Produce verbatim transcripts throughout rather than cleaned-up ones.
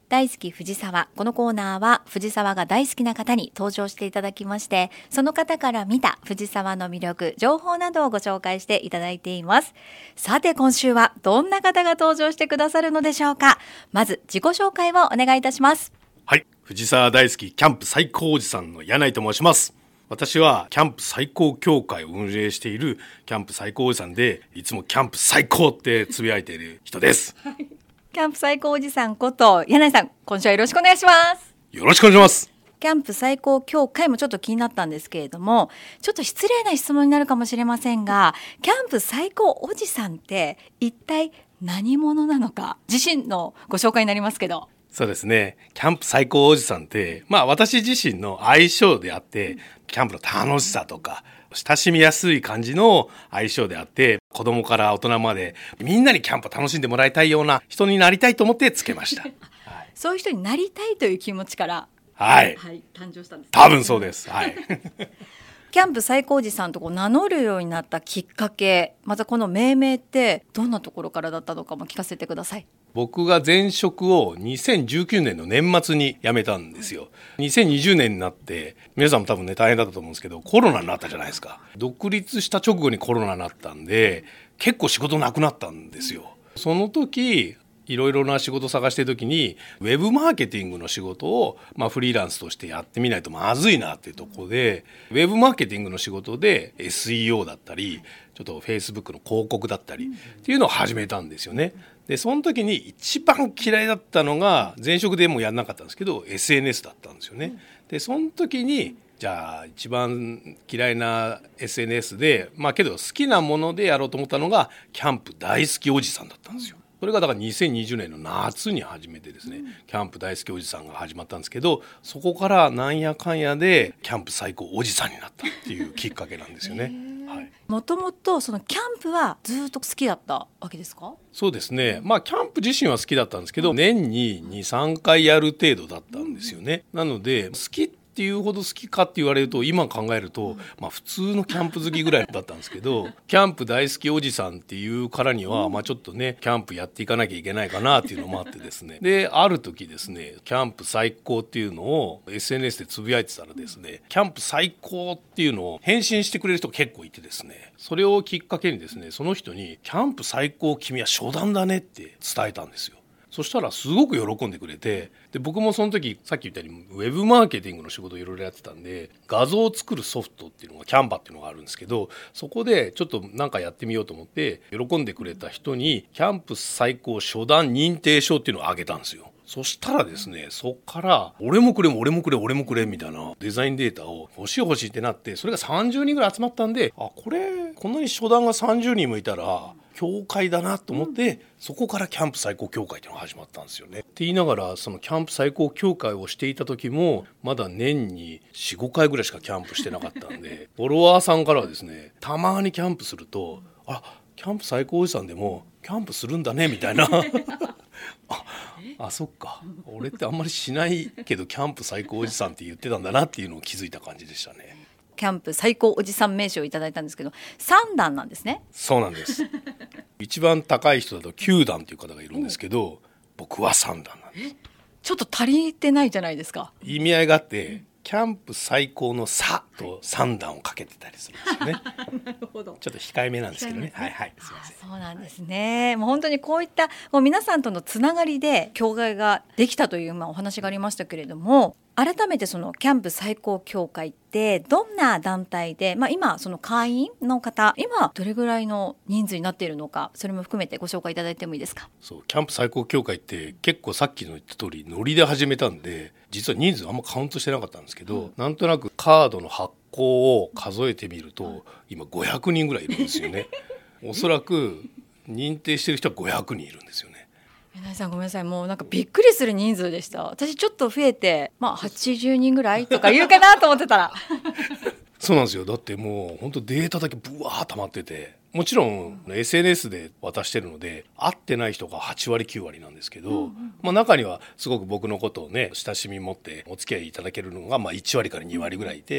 大好き藤沢。このコーナーは藤沢が大好きな方に登場していただきまして、その方から見た藤沢の魅力、情報などをご紹介していただいています。さて今週はどんな方が登場してくださるのでしょうか。まず自己紹介をお願いいたします。 はい、藤沢大好きキャンプ最高おじさんの柳井と申します。私はキャンプ最高協会を運営しているキャンプ最高おじさんで、いつもキャンプ最高ってつぶやいている人です。 はいキャンプ最高おじさんこと柳井さん、今週はよろしくお願いします。 よろしくお願いします。 キャンプ最高協会もちょっと気になったんですけれども、ちょっと失礼な質問になるかもしれませんが、キャンプ最高おじさんって一体何者なのか、自身のご紹介になりますけど。 そうですね、キャンプ最高おじさんってまあ私自身の愛称であって、キャンプの楽しさとか親しみやすい感じの愛称であって、子供から大人までみんなにキャンプを楽しんでもらいたいような人になりたいと思ってつけました。はい、 そういう人になりたいという気持ちからはい、 はい、誕生したんです、ね、 多分そうです。はいキャンプ最高おじさんとこう名乗るようになったきっかけ、またこの命名ってどんなところからだったのかも聞かせてください。 僕が前職をにせんじゅうきゅうねんの年末に辞めたんですよ。にせんにじゅうねんになって皆さんも多分ね大変だったと思うんですけど、コロナになったじゃないですか。独立した直後にコロナになったんで結構仕事なくなったんですよ。その時いろいろな仕事を探している時にウェブマーケティングの仕事を、まあ、フリーランスとしてやってみないとまずいなっていうところで、ウェブマーケティングの仕事で エスイーオー だったりちょっと Facebook の広告だったりっていうのを始めたんですよね。でその時に一番嫌いだったのが、前職でもやんなかったんですけど エスエヌエス だったんですよね。でその時にじゃあ一番嫌いな エスエヌエス で、まあけど好きなものでやろうと思ったのがキャンプ大好きおじさんだったんですよ。それがだからにせんにじゅうねんの夏に始めてですね、キャンプ大好きおじさんが始まったんですけど、そこからなんやかんやでキャンプ最高おじさんになったっていうきっかけなんですよね。 もともとそのキャンプはずっと好きだったわけですか？ そうですね、まあキャンプ自身は好きだったんですけど、年ににさんかいやる程度だったんですよね。なので好きっていうほど好きかって言われると今考えると、まあ、普通のキャンプ好きぐらいだったんですけど、キャンプ大好きおじさんっていうからには、まあ、ちょっとねキャンプやっていかなきゃいけないかなっていうのもあってですね、である時ですね、キャンプ最高っていうのを エスエヌエス でつぶやいてたらですね、キャンプ最高っていうのを返信してくれる人が結構いてですね、それをきっかけにですね、その人にキャンプ最高君は初段だねって伝えたんですよ。そしたらすごく喜んでくれて、で僕もその時さっき言ったようにウェブマーケティングの仕事をいろいろやってたんで、画像を作るソフトっていうのがキャンバっていうのがあるんですけど、そこでちょっとなんかやってみようと思って喜んでくれた人にキャンプ最高初段認定証っていうのをあげたんですよ。そしたらですね、そっから俺もくれ俺もくれ俺もくれみたいなデザインデータを欲しい欲しいってなって、それがさんじゅうにんぐらい集まったんで、あこれこんなに初段がさんじゅうにんもいたら協会だなと思って、うん、そこからキャンプ最高協会っていうのが始まったんですよね。って言いながら、そのキャンプ最高協会をしていた時もまだ年に よん,ご 回ぐらいしかキャンプしてなかったんでフォロワーさんからはですね、たまにキャンプすると、あキャンプ最高おじさんでもキャンプするんだねみたいなあ, あそっか俺ってあんまりしないけどキャンプ最高おじさんって言ってたんだなっていうのを気づいた感じでしたね。 キャンプ最高おじさん名称をいただいたんですけど、さん段なんですね。 そうなんです一番高い人だときゅう段という方がいるんですけど、僕はさん段なんです。 ちょっと足りてないじゃないですか。 意味合いがあって、キャンプ最高のさとさん段をかけてたりするんですよねなるほど、ちょっと控えめなんですけどね。はいはい、すいません。 そうなんですね。もう本当にこういったもう皆さんとのつながりで協会ができたという、まあ、お話がありましたけれども、改めてそのキャンプ最高協会ってどんな団体で、まあ、今その会員の方今どれぐらいの人数になっているのか、それも含めてご紹介いただいてもいいですか？ そう、キャンプ最高協会って結構さっきの言った通りノリで始めたんで、実は人数あんまカウントしてなかったんですけど、うん、なんとなくカードの発行を数えてみると、うん、今ごひゃくにんぐらいいるんですよねおそらく認定してる人はごひゃくにんいるんですよね。 柳井さんごめんなさい、もうなんかびっくりする人数でした。私ちょっと増えて、まあ、はちじゅうにんぐらいとか言うかなと思ってたらそうなんですよ。だってもう本当データだけブワー溜まってて、もちろん エスエヌエス で渡してるので会ってない人がはちわりきゅうわりなんですけど、うんうん、まあ、中にはすごく僕のことをね親しみ持ってお付き合いいただけるのがまあいちわりからにわりぐらいいて、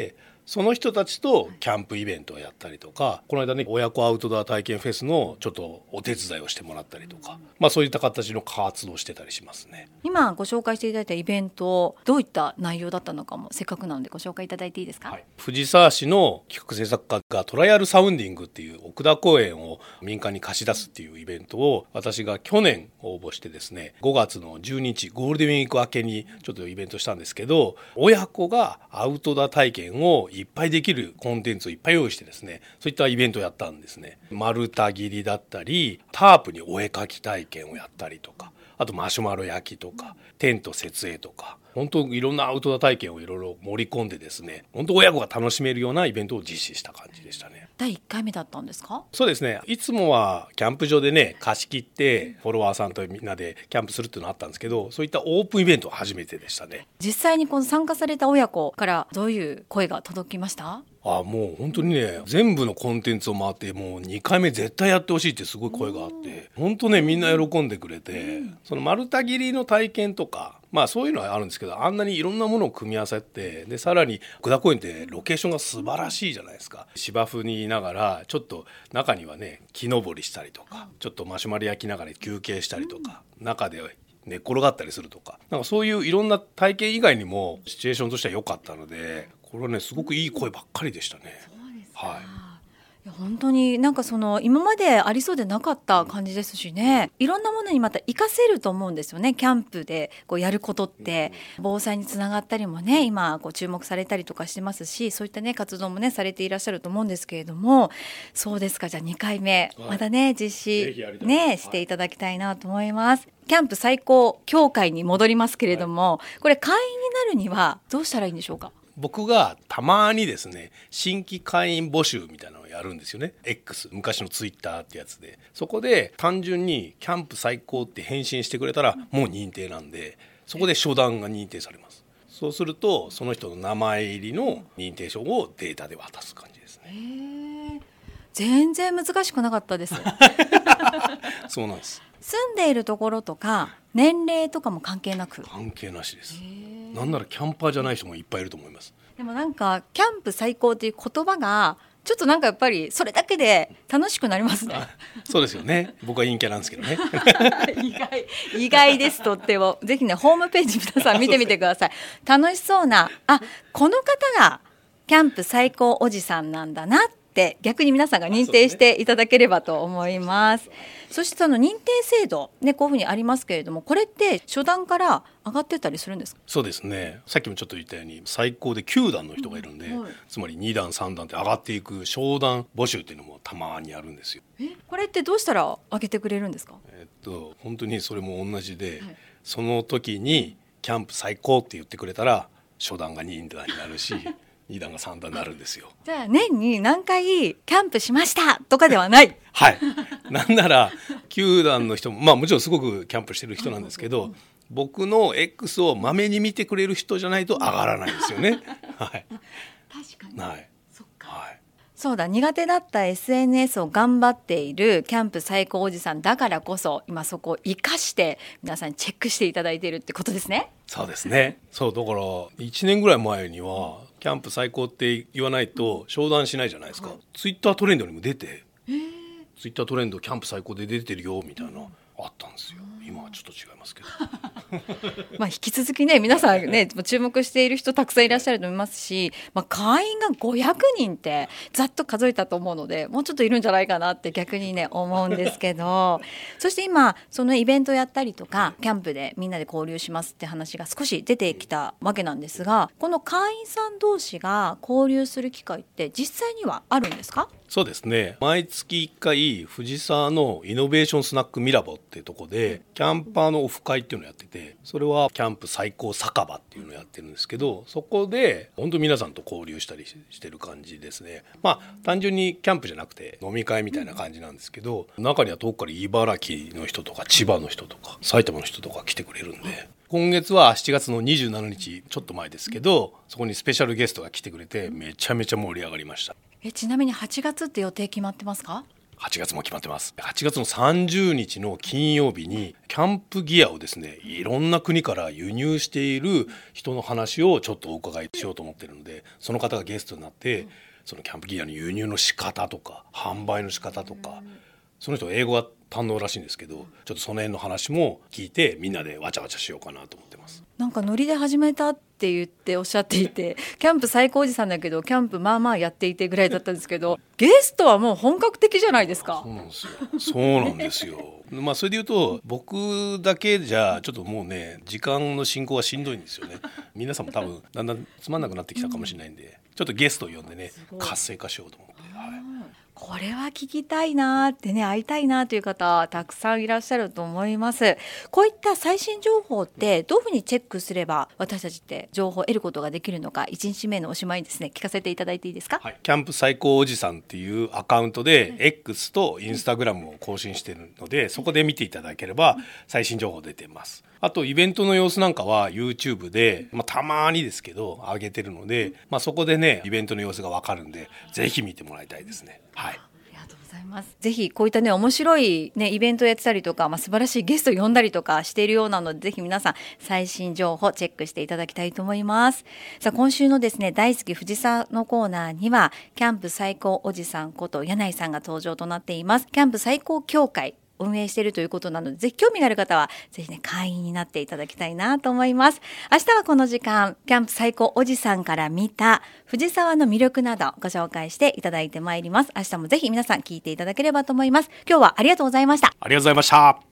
その人たちとキャンプイベントをやったりとか、この間ね親子アウトドア体験フェスのちょっとお手伝いをしてもらったりとか、まあそういった形の活動をしてたりしますね。 今ご紹介していただいたイベント、どういった内容だったのかもせっかくなのでご紹介いただいていいですか？ はい、藤沢市の企画制作課がトライアルサウンディングっていう奥田公園を民間に貸し出すっていうイベントを私が去年応募してですね、ごがつのじゅうににちゴールデンウィーク明けにちょっとイベントしたんですけど、親子がアウトドア体験をいっぱいできるコンテンツをいっぱい用意してですね、そういったイベントをやったんですね。丸太切りだったり、タープにお絵描き体験をやったりとか、あとマシュマロ焼きとかテント設営とか、本当いろんなアウトドア体験をいろいろ盛り込んでですね、本当親子が楽しめるようなイベントを実施した感じでしたね。 だいいっかいめだったんですか？ そうですね、いつもはキャンプ場でね貸し切ってフォロワーさんとみんなでキャンプするっていうのがあったんですけど、そういったオープンイベントは初めてでしたね。 実際にこの参加された親子からどういう声が届きました？ あもう本当にね、全部のコンテンツを回ってもうにかいめ絶対やってほしいってすごい声があって、本当ねみんな喜んでくれて、その丸太切りの体験とか、まあそういうのはあるんですけど、あんなにいろんなものを組み合わせて、でさらに奥田公園ってロケーションが素晴らしいじゃないですか。芝生にいながらちょっと中にはね木登りしたりとか、ちょっとマシュマロ焼きながら休憩したりとか、中で寝っ転がったりするとか、なんかそういういろんな体験以外にもシチュエーションとしては良かったので、これはねすごくいい声ばっかりでしたね。 そうですか、はい、 いや本当になんかその今までありそうでなかった感じですしね、いろんなものにまた活かせると思うんですよね。キャンプでこうやることって防災につながったりもね、今こう注目されたりとかしてますし、そういったね活動もねされていらっしゃると思うんですけれども、そうですか。じゃあにかいめ、はい、またね実施ねしていただきたいなと思います。はい、キャンプ最高協会に戻りますけれども、はい、これ会員になるにはどうしたらいいんでしょうか？ 僕がたまにですね新規会員募集みたいなのをやるんですよね。 X、 昔のツイッターってやつで、そこで単純にキャンプ最高って返信してくれたらもう認定なんで、そこで初段が認定されます。そうするとその人の名前入りの認定証をデータで渡す感じですね。 へー、全然難しくなかったですそうなんです。 住んでいるところとか年齢とかも関係なく？ 関係なしです。なんならキャンパーじゃない人もいっぱいいると思います。 でもなんかキャンプ最高っていう言葉がちょっとなんかやっぱりそれだけで楽しくなりますね。 そうですよね。僕は陰キャなんですけどね。 意外意外です。とってもぜひねホームページ皆さん見てみてください。楽しそうな、あ、この方がキャンプ最高おじさんなんだなって逆に皆さんが認定していただければと思います。そしてその認定制度、ね、こういうふうにありますけれども、これって初段から上がってたりするんですか？ そうですね、さっきもちょっと言ったように最高できゅうだんの人がいるんで、うんはい、つまりにだんさんだんって上がっていく昇段募集っていうのもたまにあるんですよ。 え、これってどうしたら上げてくれるんですか？ えっと本当にそれも同じで、はい、その時にキャンプ最高って言ってくれたら初段がにだんになるしにだんがさんだんになるんですよ。 じゃあ年に何回キャンプしましたとかではない。 はい、なんならきゅうだんの人も、まあもちろんすごくキャンプしてる人なんですけど、僕の X をまめに見てくれる人じゃないと上がらないんですよね。はい、 確かに、 はい、 そっか、 はい、 そうだ、苦手だった エスエヌエス を頑張っているキャンプ最高おじさんだからこそ今そこを生かして皆さんにチェックしていただいているってことですね。 そうですね。そうだからいちねんぐらい前にはキャンプ最高って言わないと商談しないじゃないですか、はい、ツイッタートレンドにも出て、えー、ツイッタートレンドキャンプ最高で出てるよみたいな、うん、あったんですよ。今はちょっと違いますけどまあ引き続きね皆さんね注目している人たくさんいらっしゃると思いますし、まあ、会員がごひゃくにんってざっと数えたと思うのでもうちょっといるんじゃないかなって逆にね思うんですけどそして今そのイベントやったりとかキャンプでみんなで交流しますって話が少し出てきたわけなんですが、この会員さん同士が交流する機会って実際にはあるんですか？ そうですね、毎月いっかい藤沢のイノベーションスナックミラボっていうとこでキャンパーのオフ会っていうのをやってて、それはキャンプ最高酒場っていうのをやってるんですけど、そこで本当皆さんと交流したりしてる感じですね。まあ単純にキャンプじゃなくて飲み会みたいな感じなんですけど、中には遠くから茨城の人とか千葉の人とか埼玉の人とか来てくれるんで、今月はしちがつのにじゅうしちにちちょっと前ですけど、そこにスペシャルゲストが来てくれてめちゃめちゃ盛り上がりました。 えちなみにはちがつって予定決まってますか？ はちがつも決まってます。はちがつのさんじゅうにちの金曜日にキャンプギアをですね、いろんな国から輸入している人の話をちょっとお伺いしようと思ってるので、その方がゲストになってそのキャンプギアの輸入の仕方とか販売の仕方とか、その人英語が堪能らしいんですけど、ちょっとその辺の話も聞いてみんなでわちゃわちゃしようかなと思ってます。 なんかノリで始めたって言っておっしゃっていて、キャンプ最高おじさんだけどキャンプまあまあやっていてぐらいだったんですけど、ゲストはもう本格的じゃないですか。 そうなんですよ。そうなんですよ。まあそれで言うと僕だけじゃちょっともうね時間の進行がしんどいんですよね。皆さんも多分だんだんつまんなくなってきたかもしれないんで、ちょっとゲストを呼んでね活性化しようと思って。はい、 これは聞きたいなってね、会いたいなという方たくさんいらっしゃると思います。こういった最新情報ってどういうふうにチェックすれば私たちって情報を得ることができるのか、いちにちめのおしまいにですね聞かせていただいていいですか。 はい、キャンプ最高おじさんっていうアカウントで X とインスタグラムを更新しているので、そこで見ていただければ最新情報出てます。あとイベントの様子なんかは YouTube で、まあ、たまにですけど上げてるので、まあ、そこでねイベントの様子がわかるんでぜひ見てもらいたいですね。はい、 ぜひこういったね面白いねイベントやってたりとか、まあ、素晴らしいゲストを呼んだりとかしているようなので、ぜひ皆さん最新情報チェックしていただきたいと思います。さあ今週のですね大好き藤沢のコーナーにはキャンプ最高おじさんこと柳井さんが登場となっています。キャンプ最高協会運営しているということなので、ぜひ興味がある方はぜひね会員になっていただきたいなと思います。明日はこの時間キャンプ最高おじさんから見た藤沢の魅力などご紹介していただいてまいります。明日もぜひ皆さん聞いていただければと思います。今日はありがとうございました。 ありがとうございました。